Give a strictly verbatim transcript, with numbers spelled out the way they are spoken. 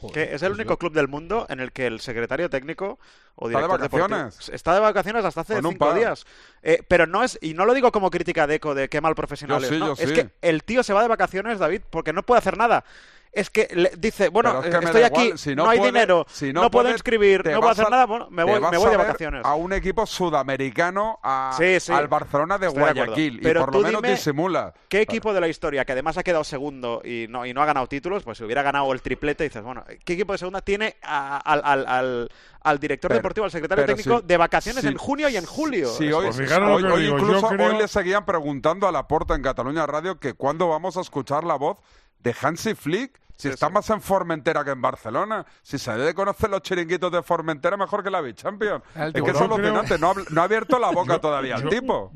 Que es el único club del mundo en el que el secretario técnico o director ¿Está de vacaciones? deportivo está de vacaciones hasta hace Con un cinco par. días. Eh, pero no es, y no lo digo como crítica de Eco de qué mal profesional Yo es, sí, ¿no? yo Es sí. que el tío se va de vacaciones, David, porque no puede hacer nada. Es que le dice, bueno, Pero es que me estoy da aquí, igual, si no, no hay puede- dinero, si no, no puedo puede, inscribir, te no puedo vas hacer a- nada, bueno, me te voy, vas me voy a de ver vacaciones. a un equipo sudamericano, a, Sí, sí. al Barcelona de Estoy de acuerdo. Guayaquil, y Pero por lo tú menos dime disimula. ¿Qué equipo de la historia, que además ha quedado segundo y no, y no ha ganado títulos, pues si hubiera ganado el triplete, dices, bueno, ¿qué equipo de segunda tiene a- al, al, al, al director Pero- deportivo, al secretario pero técnico, si- de vacaciones si- en junio y en julio? Si Es- hoy, Pues fijaros lo hoy- que os hoy digo, yo incluso creo- hoy le seguían preguntando a Laporta en Cataluña Radio que cuándo vamos a escuchar la voz de Hansi Flick. Si Sí, está sí. más en Formentera que en Barcelona. Si se debe conocer los chiringuitos de Formentera mejor que la Bichampions. El Es que es tiburón, alucinante. No ha, no ha abierto la boca todavía el yo- tipo.